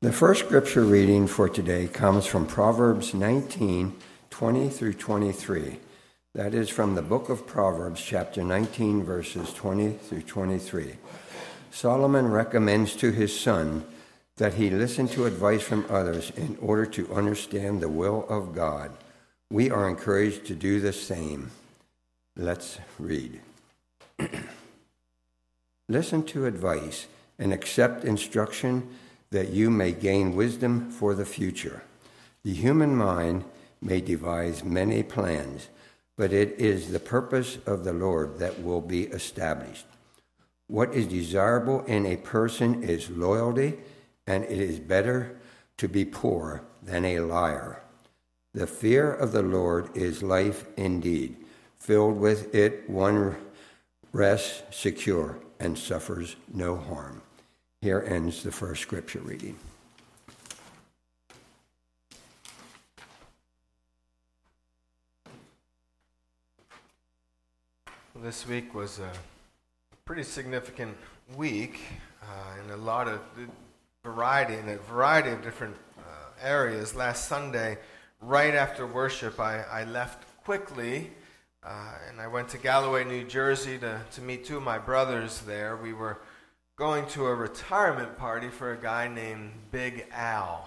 The first scripture reading for today comes from Proverbs 19, 20 through 23. That is from the book of Proverbs, chapter 19, verses 20 through 23. Solomon recommends to his son that he listen to advice from others in order to understand the will of God. We are encouraged to do the same. Let's read. Listen to advice and accept instruction that you may gain wisdom for the future. The human mind may devise many plans, but it is the purpose of the Lord that will be established. What is desirable in a person is loyalty, and it is better to be poor than a liar. The fear of the Lord is life indeed. Filled with it, one rests secure and suffers no harm. Here ends the first scripture reading. This week was a pretty significant week in a lot of variety of different areas. Last Sunday, right after worship, I left quickly and I went to Galloway, New Jersey to meet two of my brothers there. We were going to a retirement party for a guy named Big Al.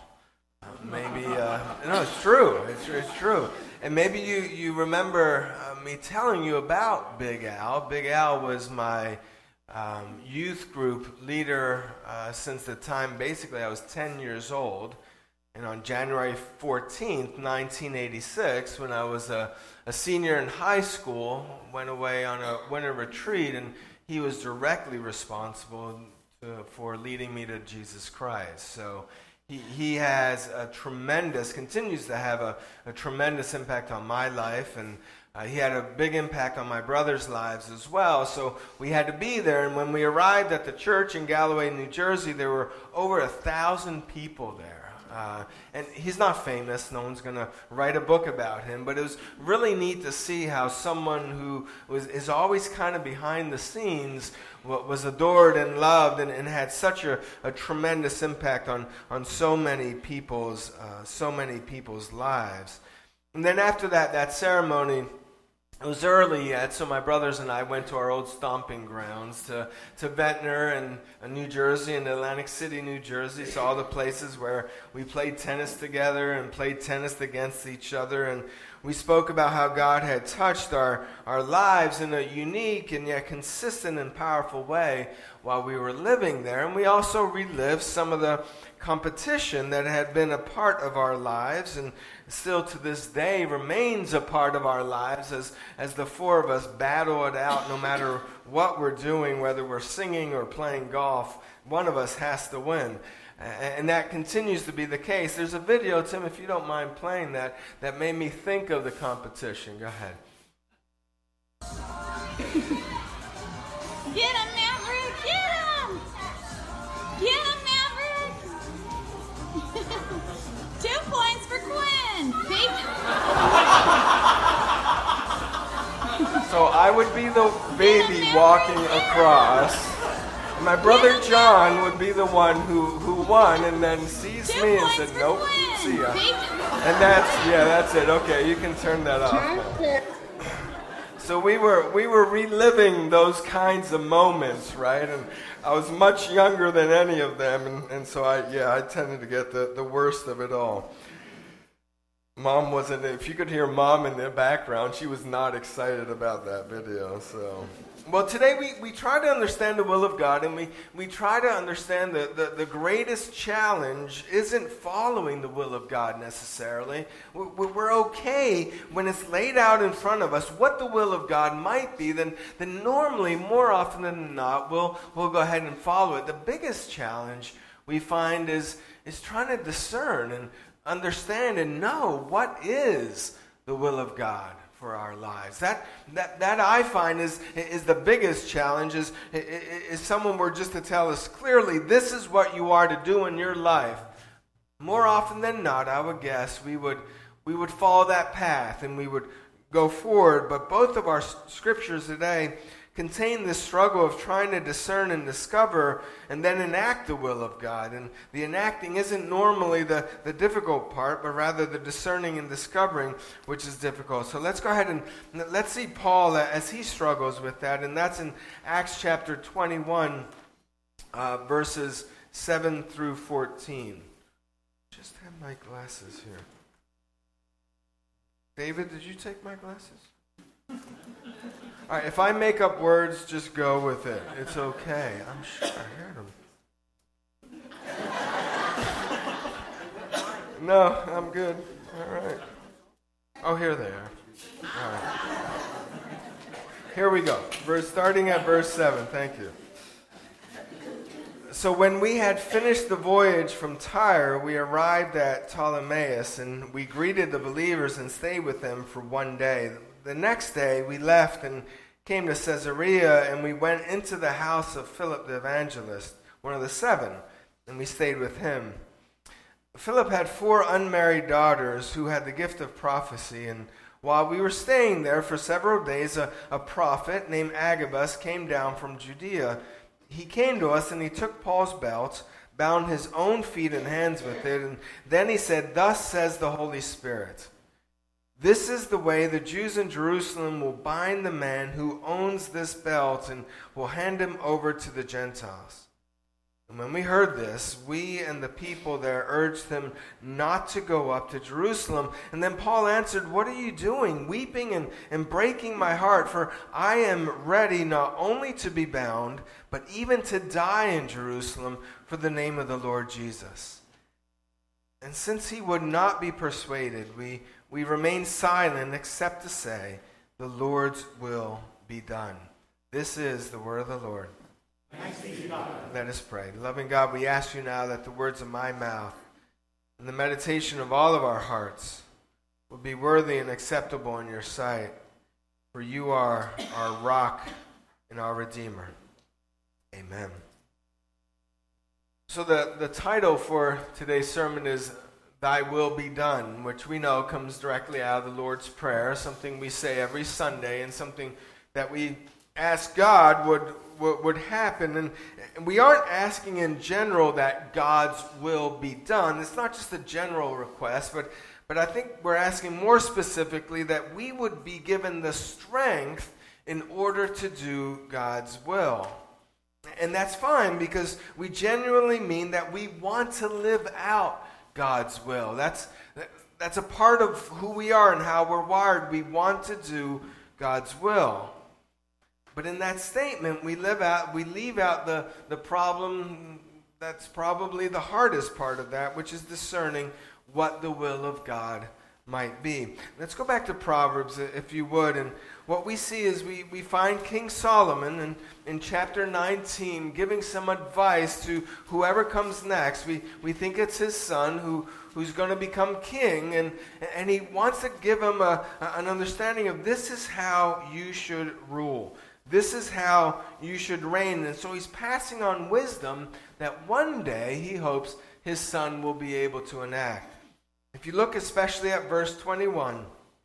No, it's true. It's true. And maybe you remember me telling you about Big Al. Big Al was my youth group leader since the time, basically, I was 10 years old. And on January 14th, 1986, when I was a senior in high school, went away on a winter retreat, and he was directly responsible for leading me to Jesus Christ. So he has continues to have a tremendous impact on my life, and he had a big impact on my brother's lives as well. So we had to be there, and when we arrived at the church in Galloway, New Jersey, there were over 1,000 people there. And he's not famous. No one's going to write a book about him. But it was really neat to see how someone who is always kind of behind the scenes was adored and loved and had such a tremendous impact on so many people's lives. And then after that ceremony, it was early yet, so my brothers and I went to our old stomping grounds, to Ventnor and New Jersey and Atlantic City, New Jersey. So all the places where we played tennis together and played tennis against each other. And we spoke about how God had touched our lives in a unique and yet consistent and powerful way while we were living there. And we also relived some of the competition that had been a part of our lives and still to this day remains a part of our lives as the four of us battle it out. No matter what we're doing, whether we're singing or playing golf, one of us has to win. And that continues to be the case. There's a video, Tim, if you don't mind playing that made me think of the competition. Go ahead. Get him, Maverick! Get him! Get him, Maverick! 2 points for Quinn! So I would be the baby walking across. My brother John would be the one who won and then sees me and said, nope, see ya. And that's it. Okay, you can turn that off. So we were reliving those kinds of moments, right? And I was much younger than any of them, and so I tended to get the worst of it all. Mom wasn't, if you could hear Mom in the background, she was not excited about that video, so. Well, today we try to understand the will of God, and we try to understand the greatest challenge isn't following the will of God necessarily. We're okay when it's laid out in front of us what the will of God might be, then normally, more often than not, we'll go ahead and follow it. The biggest challenge we find is trying to discern and understand and know what is the will of God for our lives. That I find is the biggest challenge, is someone were just to tell us clearly, this is what you are to do in your life. More often than not, I would guess, we would follow that path and we would go forward. But both of our scriptures today contain this struggle of trying to discern and discover and then enact the will of God. And the enacting isn't normally the difficult part, but rather the discerning and discovering, which is difficult. So let's go ahead and let's see Paul as he struggles with that. And that's in Acts chapter 21, verses 7 through 14. Just have my glasses here. David, did you take my glasses? All right, if I make up words, just go with it. It's okay. I'm sure I heard them. No, I'm good. All right. Oh, here they are. All right. Here we go. Starting at verse 7. Thank you. So when we had finished the voyage from Tyre, we arrived at Ptolemais, and we greeted the believers and stayed with them for one day. The next day we left and came to Caesarea, and we went into the house of Philip the evangelist, one of the 7, and we stayed with him. Philip had 4 unmarried daughters who had the gift of prophecy, and while we were staying there for several days, a prophet named Agabus came down from Judea. He came to us, and he took Paul's belt, bound his own feet and hands with it, and then he said, "Thus says the Holy Spirit, this is the way the Jews in Jerusalem will bind the man who owns this belt and will hand him over to the Gentiles." And when we heard this, we and the people there urged him not to go up to Jerusalem. And then Paul answered, "What are you doing, weeping and breaking my heart? For I am ready not only to be bound, but even to die in Jerusalem for the name of the Lord Jesus." And since he would not be persuaded, we remained silent except to say, "The Lord's will be done." This is the word of the Lord. Thanks be to God. Let us pray. Loving God, we ask you now that the words of my mouth and the meditation of all of our hearts will be worthy and acceptable in your sight, for you are our rock and our Redeemer. Amen. So the title for today's sermon is "Thy Will Be Done," which we know comes directly out of the Lord's Prayer, something we say every Sunday and something that we ask God would happen. And we aren't asking in general that God's will be done. It's not just a general request, but I think we're asking more specifically that we would be given the strength in order to do God's will. And that's fine, because we genuinely mean that we want to live out God's will. That's a part of who we are and how we're wired. We want to do God's will. But in that statement, we leave out the problem that's probably the hardest part of that, which is discerning what the will of God might be. Let's go back to Proverbs, if you would. And what we see is we find King Solomon in chapter 19 giving some advice to whoever comes next. We think it's his son who's going to become king, and he wants to give him an understanding of this is how you should rule. This is how you should reign. And so he's passing on wisdom that one day he hopes his son will be able to enact. If you look especially at verse 21,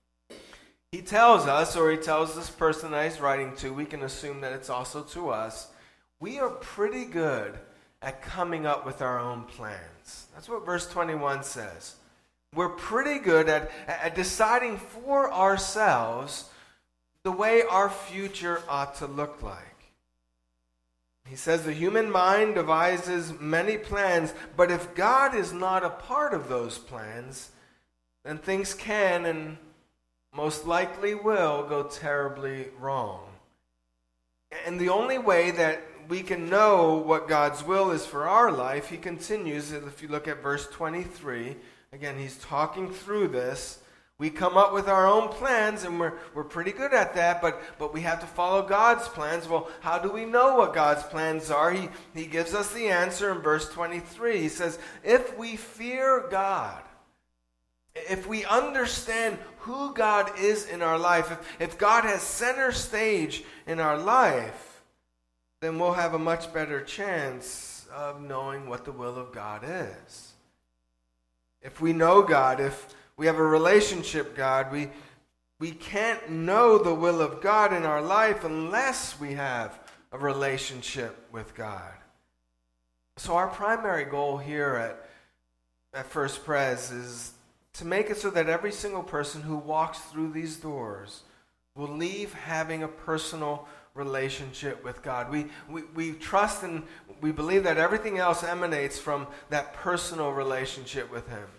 he tells this person that he's writing to, we can assume that it's also to us, we are pretty good at coming up with our own plans. That's what verse 21 says. We're pretty good at deciding for ourselves the way our future ought to look like. He says the human mind devises many plans, but if God is not a part of those plans, then things can and most likely will go terribly wrong. And the only way that we can know what God's will is for our life, he continues, if you look at verse 23, again, he's talking through this. We come up with our own plans, and we're pretty good at that, but we have to follow God's plans. Well, how do we know what God's plans are? He gives us the answer in verse 23. He says, if we fear God, if we understand who God is in our life, if God has center stage in our life, then we'll have a much better chance of knowing what the will of God is. If we know God, if we have a relationship, God, we can't know the will of God in our life unless we have a relationship with God. So our primary goal here at First Pres is to make it so that every single person who walks through these doors will leave having a personal relationship with God. We trust and we believe that everything else emanates from that personal relationship with Him.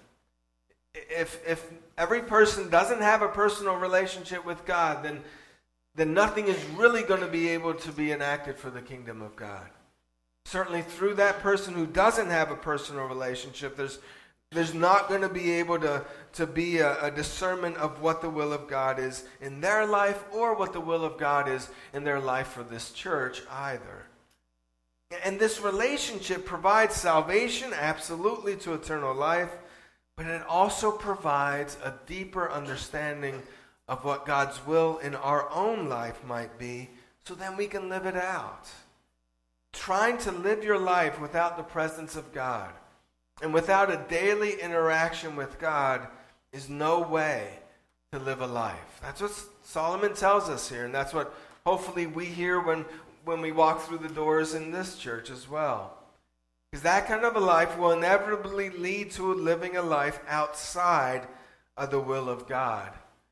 If every person doesn't have a personal relationship with God, then nothing is really going to be able to be enacted for the kingdom of God. Certainly through that person who doesn't have a personal relationship, there's not going to be able to be a discernment of what the will of God is in their life or what the will of God is in their life for this church either. And this relationship provides salvation, absolutely, to eternal life, but it also provides a deeper understanding of what God's will in our own life might be, so then we can live it out. Trying to live your life without the presence of God and without a daily interaction with God is no way to live a life. That's what Solomon tells us here, and that's what hopefully we hear when we walk through the doors in this church as well. Because that kind of a life will inevitably lead to living a life outside of the will of God.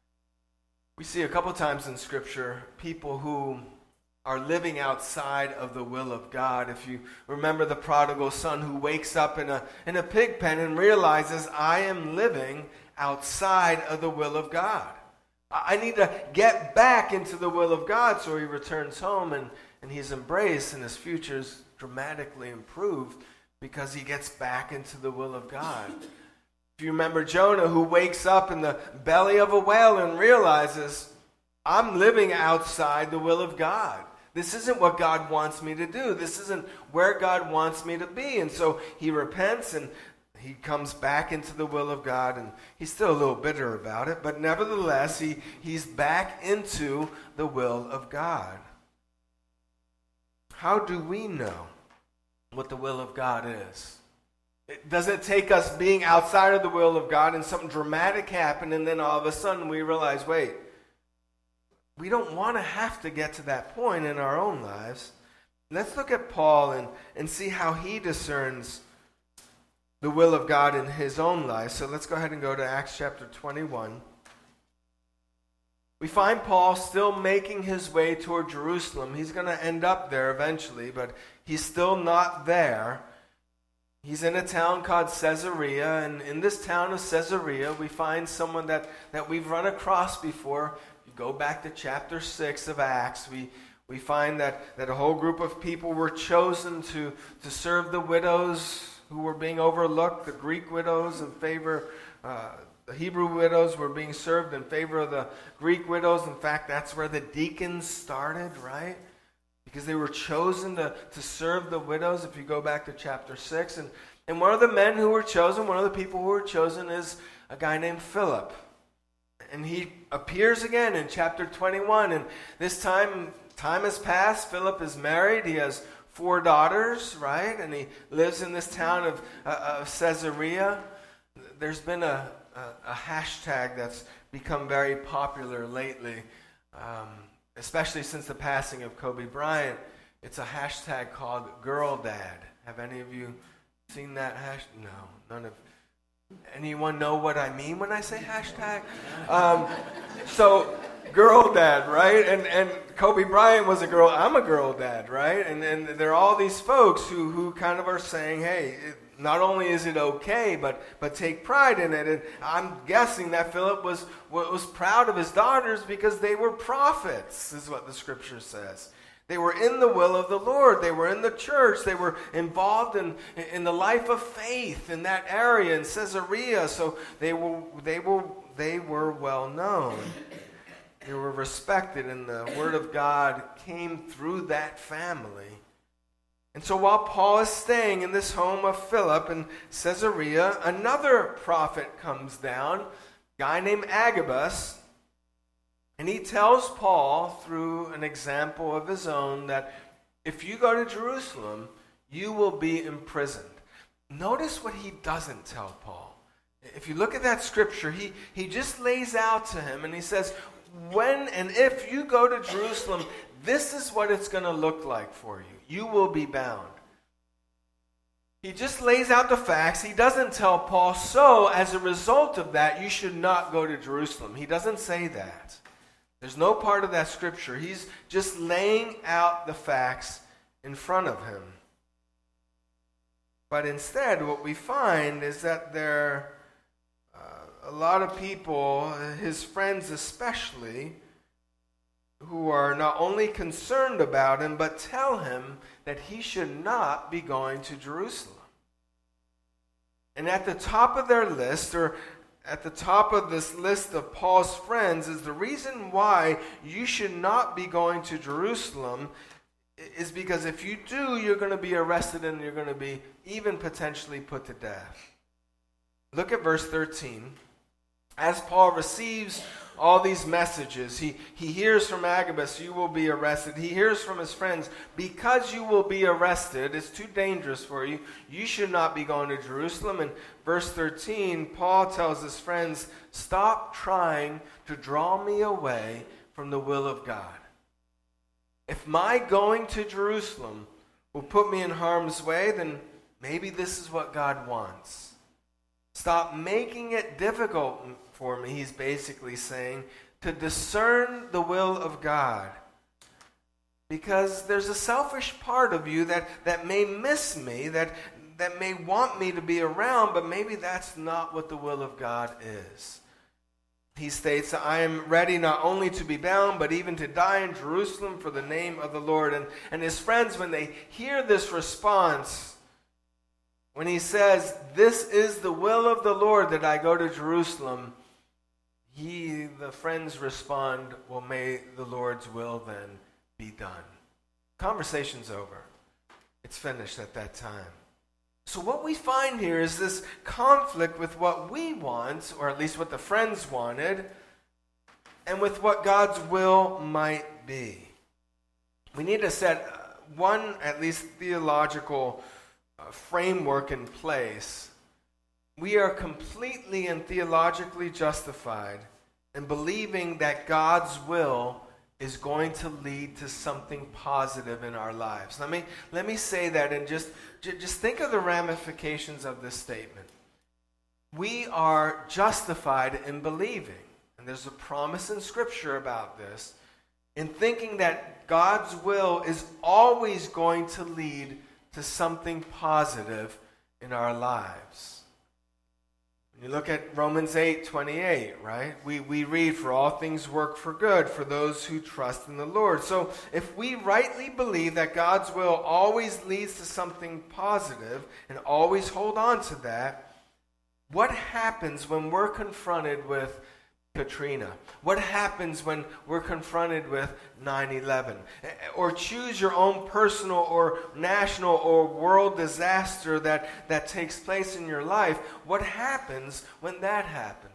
We see a couple times in Scripture people who are living outside of the will of God. If you remember the prodigal son who wakes up in a pig pen and realizes, I am living outside of the will of God. I need to get back into the will of God. So he returns home and he's embraced, and his future is dramatically improved because he gets back into the will of God. If you remember Jonah, who wakes up in the belly of a whale and realizes, I'm living outside the will of God. This isn't what God wants me to do. This isn't where God wants me to be. And so he repents and he comes back into the will of God, and he's still a little bitter about it, but nevertheless, he's back into the will of God. How do we know what the will of God is? Does it take us being outside of the will of God and something dramatic happen, and then all of a sudden we realize, wait, we don't want to have to get to that point in our own lives. Let's look at Paul and see how he discerns the will of God in his own life. So let's go ahead and go to Acts chapter 21. We find Paul still making his way toward Jerusalem. He's going to end up there eventually, but he's still not there. He's in a town called Caesarea, and in this town of Caesarea, we find someone that we've run across before. You go back to chapter 6 of Acts, we find that a whole group of people were chosen to serve the widows who were being overlooked. The Greek widows in favor, the Hebrew widows were being served in favor of the Greek widows. In fact, that's where the deacons started, right? Because they were chosen to serve the widows, if you go back to chapter 6. And one of the men who were chosen, one of the people who were chosen is a guy named Philip. And he appears again in chapter 21. And this time has passed. Philip is married. He has 4 daughters, right? And he lives in this town of Caesarea. There's been a hashtag that's become very popular lately, especially since the passing of Kobe Bryant. It's a hashtag called Girl Dad. Have any of you seen that hashtag? No, none of. Anyone know what I mean when I say hashtag? So, girl dad, right? And Kobe Bryant was a girl. I'm a girl dad, right? And there are all these folks who kind of are saying, hey, not only is it okay, but take pride in it. And I'm guessing that Philip was proud of his daughters because they were prophets, is what the scripture says. They were in the will of the Lord. They were in the church. They were involved in the life of faith in that area in Caesarea. So they were well known. They were respected, and the word of God came through that family. And so while Paul is staying in this home of Philip in Caesarea, another prophet comes down, a guy named Agabus. And he tells Paul, through an example of his own, that if you go to Jerusalem, you will be imprisoned. Notice what he doesn't tell Paul. If you look at that scripture, he just lays out to him and he says, when and if you go to Jerusalem, this is what it's going to look like for you. You will be bound. He just lays out the facts. He doesn't tell Paul, so as a result of that, you should not go to Jerusalem. He doesn't say that. There's no part of that scripture. He's just laying out the facts in front of him. But instead, what we find is that there are a lot of people, his friends especially, who are not only concerned about him, but tell him that he should not be going to Jerusalem. And at the top of their list, or at the top of this list of Paul's friends, is the reason why you should not be going to Jerusalem is because if you do, you're going to be arrested and you're going to be even potentially put to death. Look at verse 13. As Paul receives all these messages, he hears from Agabus, you will be arrested. He hears from his friends, because you will be arrested, it's too dangerous for you. You should not be going to Jerusalem. And verse 13, Paul tells his friends, stop trying to draw me away from the will of God. If my going to Jerusalem will put me in harm's way, then maybe this is what God wants. Stop making it difficult for me, he's basically saying, to discern the will of God. Because there's a selfish part of you that may miss me, that may want me to be around, but maybe that's not what the will of God is. He states, I am ready not only to be bound, but even to die in Jerusalem for the name of the Lord. And his friends, when they hear this response, when he says, this is the will of the Lord that I go to Jerusalem, the friends respond, well, may the Lord's will then be done. Conversation's over. It's finished at that time. So what we find here is this conflict with what we want, or at least what the friends wanted, and with what God's will might be. We need to set one, at least theological framework in place. We are completely and theologically justified in believing that God's will is going to lead to something positive in our lives. Let me say that, and just think of the ramifications of this statement. We are justified in believing, and there's a promise in Scripture about this, in thinking that God's will is always going to lead to something positive in our lives. You look at Romans 8:28, right? We read, for all things work for good for those who trust in the Lord. So if we rightly believe that God's will always leads to something positive and always hold on to that, what happens when we're confronted with Katrina? What happens when we're confronted with 9/11? Or choose your own personal or national or world disaster that takes place in your life. What happens when that happens?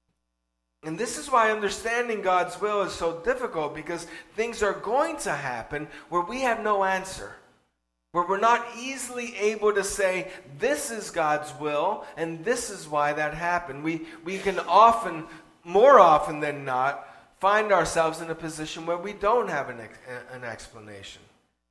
And this is why understanding God's will is so difficult, because things are going to happen where we have no answer. Where we're not easily able to say, this is God's will, and this is why that happened. We can often, more often than not, find ourselves in a position where we don't have an explanation.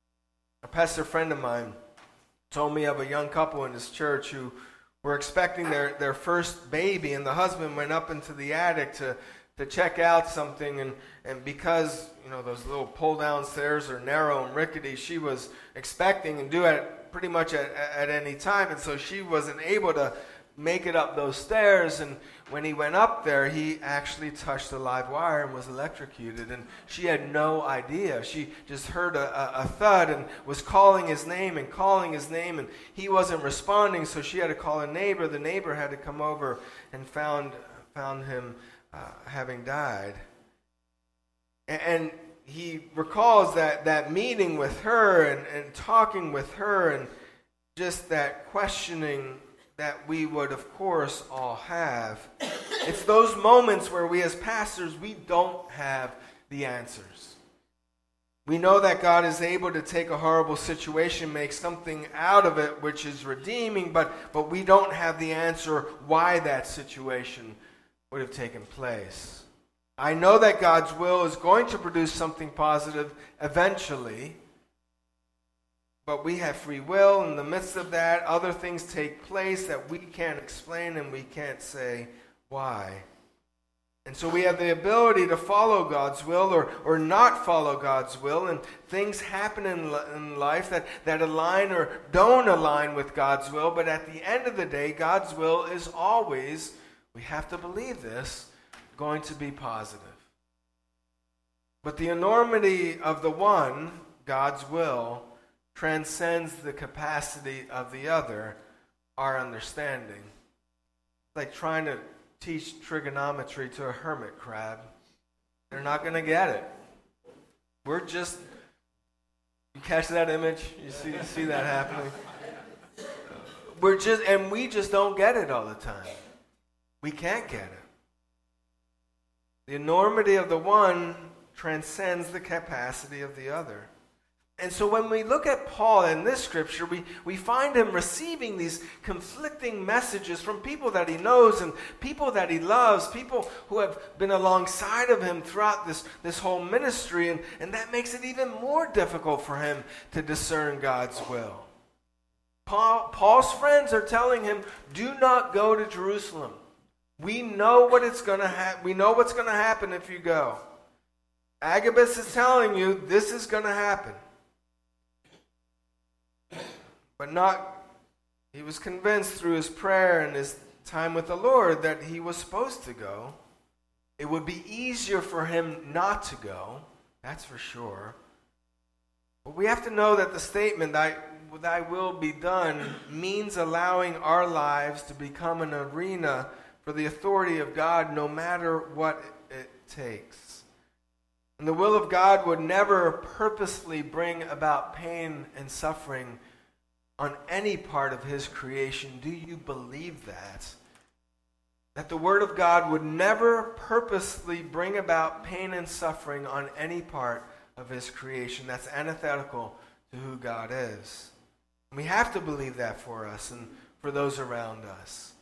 A pastor friend of mine told me of a young couple in his church who were expecting their first baby, and the husband went up into the attic to check out something, and because those little pull-down stairs are narrow and rickety, she was expecting and due at pretty much at any time, and so she wasn't able to make it up those stairs. And when he went up there, he actually touched a live wire and was electrocuted, and she had no idea. She just heard a thud and was calling his name, and he wasn't responding, so she had to call a neighbor. The neighbor had to come over and found him having died. And he recalls that meeting with her and talking with her, and just that questioning that we would, of course, all have. It's those moments where we as pastors, we don't have the answers. We know that God is able to take a horrible situation, make something out of it which is redeeming, but we don't have the answer why that situation would have taken place. I know that God's will is going to produce something positive eventually, but we have free will. In the midst of that, other things take place that we can't explain and we can't say why. And so we have the ability to follow God's will or not follow God's will, and things happen in life that align or don't align with God's will, but at the end of the day, God's will is always, we have to believe this, going to be positive. But the enormity of the one, God's will, transcends the capacity of the other, our understanding. Like trying to teach trigonometry to a hermit crab. They're not going to get it. We're just, you catch that image? You see that happening? We just don't get it all the time. We can't get it. The enormity of the one transcends the capacity of the other. And so when we look at Paul in this scripture, we find him receiving these conflicting messages from people that he knows and people that he loves, people who have been alongside of him throughout this whole ministry, and that makes it even more difficult for him to discern God's will. Paul's friends are telling him, do not go to Jerusalem. We know what's going to happen if you go. Agabus is telling you this is going to happen. But he was convinced through his prayer and his time with the Lord that he was supposed to go. It would be easier for him not to go, that's for sure. But we have to know that the statement, thy will be done, means allowing our lives to become an arena for the authority of God no matter what it takes. And the will of God would never purposely bring about pain and suffering on any part of his creation. Do you believe that? That the Word of God would never purposely bring about pain and suffering on any part of his creation. That's antithetical to who God is. And we have to believe that for us and for those around us.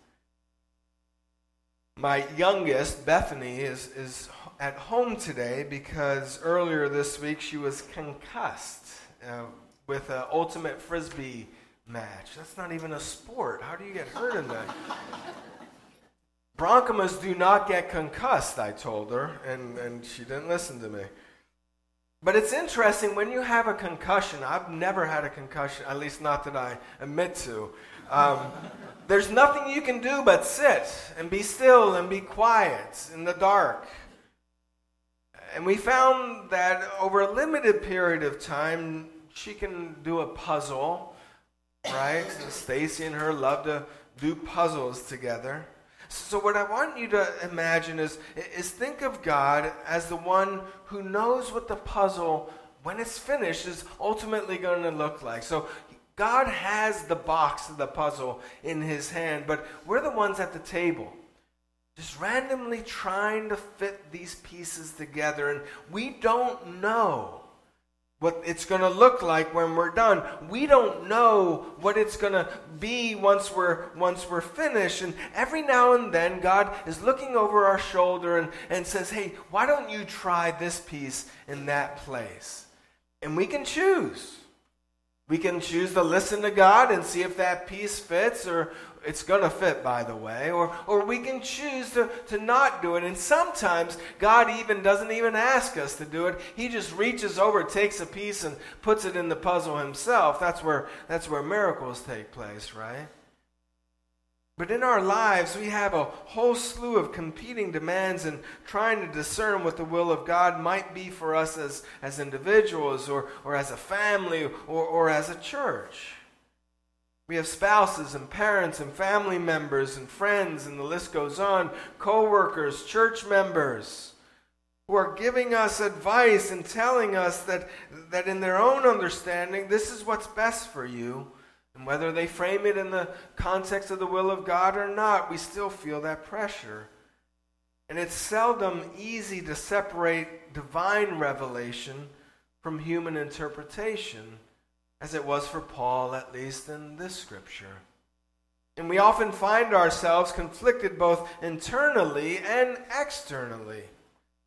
My youngest, Bethany, is at home today because earlier this week she was concussed with an ultimate frisbee match. That's not even a sport. How do you get hurt in that? Bronchimas do not get concussed, I told her, and she didn't listen to me. But it's interesting, when you have a concussion, I've never had a concussion, at least not that I admit to. There's nothing you can do but sit and be still and be quiet in the dark. And we found that over a limited period of time, she can do a puzzle. Right? Stacy and her love to do puzzles together. So what I want you to imagine is think of God as the one who knows what the puzzle, when it's finished, is ultimately going to look like. So God has the box of the puzzle in his hand, but we're the ones at the table, just randomly trying to fit these pieces together, and we don't know what it's going to look like when we're done. We don't know what it's going to be once we're finished. And every now and then, God is looking over our shoulder and says, hey, why don't you try this piece in that place? And we can choose. We can choose to listen to God and see if that piece fits, or it's going to fit, by the way, or we can choose to not do it. And sometimes God doesn't even ask us to do it. He just reaches over, takes a piece, and puts it in the puzzle himself. That's where miracles take place, right? But in our lives, we have a whole slew of competing demands and trying to discern what the will of God might be for us as individuals or as a family or as a church. We have spouses and parents and family members and friends, and the list goes on, co-workers, church members, who are giving us advice and telling us that in their own understanding, this is what's best for you. And whether they frame it in the context of the will of God or not, we still feel that pressure. And it's seldom easy to separate divine revelation from human interpretation, as it was for Paul, at least in this scripture. And we often find ourselves conflicted both internally and externally.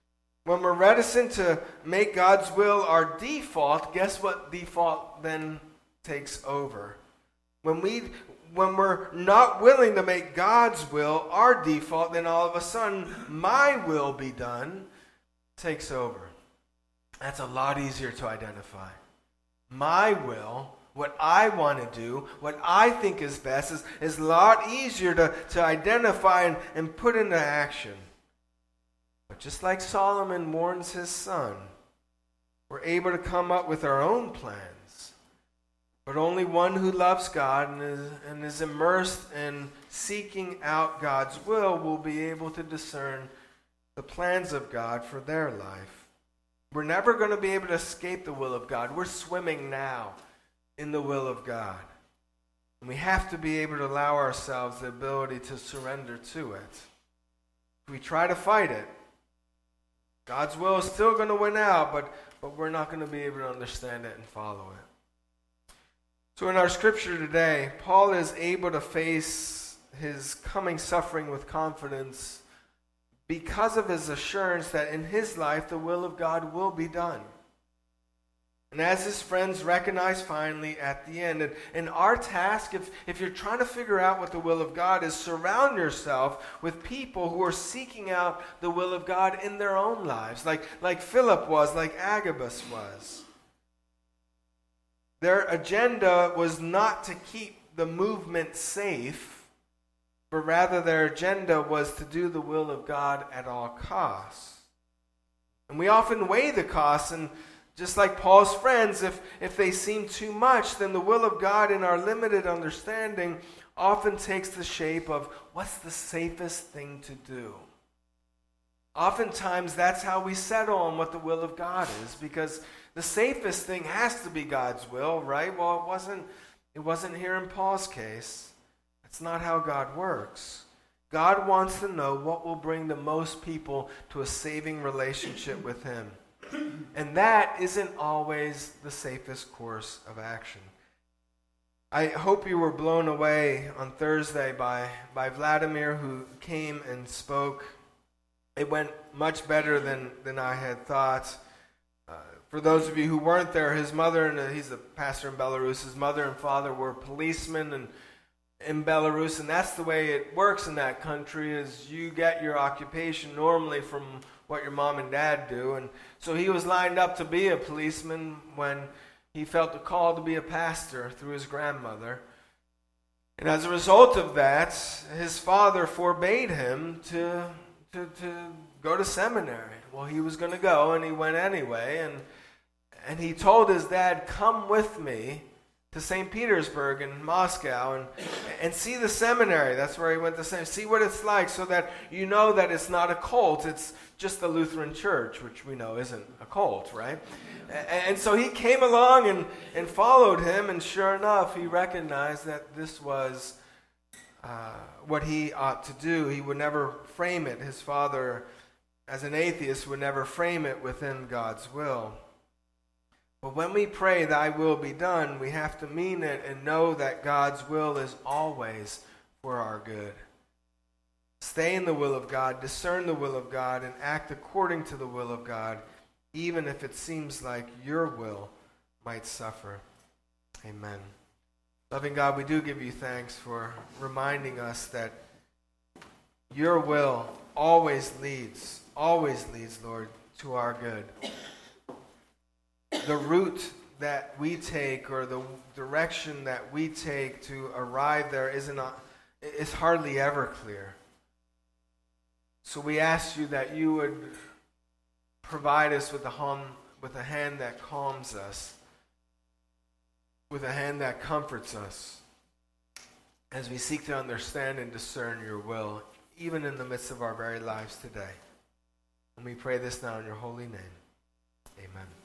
When we're reticent to make God's will our default, guess what default then takes over? When we're not willing to make God's will our default, then all of a sudden, my will be done takes over. That's a lot easier to identify. My will, what I want to do, what I think is best, is a lot easier to identify and put into action. But just like Solomon warns his son, we're able to come up with our own plans. But only one who loves God and is immersed in seeking out God's will be able to discern the plans of God for their life. We're never going to be able to escape the will of God. We're swimming now in the will of God. And we have to be able to allow ourselves the ability to surrender to it. If we try to fight it, God's will is still going to win out, but we're not going to be able to understand it and follow it. So in our scripture today, Paul is able to face his coming suffering with confidence because of his assurance that in his life the will of God will be done. And as his friends recognize finally at the end, and our task, if you're trying to figure out what the will of God is, surround yourself with people who are seeking out the will of God in their own lives, like Philip was, like Agabus was. Their agenda was not to keep the movement safe, but rather their agenda was to do the will of God at all costs. And we often weigh the costs, and just like Paul's friends, if they seem too much, then the will of God in our limited understanding often takes the shape of what's the safest thing to do. Oftentimes that's how we settle on what the will of God is, because the safest thing has to be God's will, right? Well, it wasn't here in Paul's case. That's not how God works. God wants to know what will bring the most people to a saving relationship with Him. And that isn't always the safest course of action. I hope you were blown away on Thursday by Vladimir, who came and spoke. It went much better than I had thought. For those of you who weren't there, his mother, and he's a pastor in Belarus, his mother and father were policemen in Belarus, and that's the way it works in that country, is you get your occupation normally from what your mom and dad do. And so he was lined up to be a policeman when he felt the call to be a pastor through his grandmother. And as a result of that, his father forbade him to go to seminary. Well, he was going to go, and he went anyway. And he told his dad, "Come with me to St. Petersburg in Moscow and see the seminary." That's where he went to seminary. See what it's like, so that you know that it's not a cult. It's just the Lutheran Church, which we know isn't a cult, right? And so he came along and followed him, and sure enough, he recognized that this was what he ought to do. He would never frame it. His father, as an atheist, would never frame it within God's will. But when we pray, "Thy will be done," we have to mean it and know that God's will is always for our good. Stay in the will of God, discern the will of God, and act according to the will of God, even if it seems like your will might suffer. Amen. Loving God, we do give you thanks for reminding us that your will always leads, Lord, to our good. The route that we take, or the direction that we take to arrive there is hardly ever clear. So we ask you that you would provide us with a hand that calms us, with a hand that comforts us, as we seek to understand and discern your will, even in the midst of our very lives today. And we pray this now in your holy name. Amen.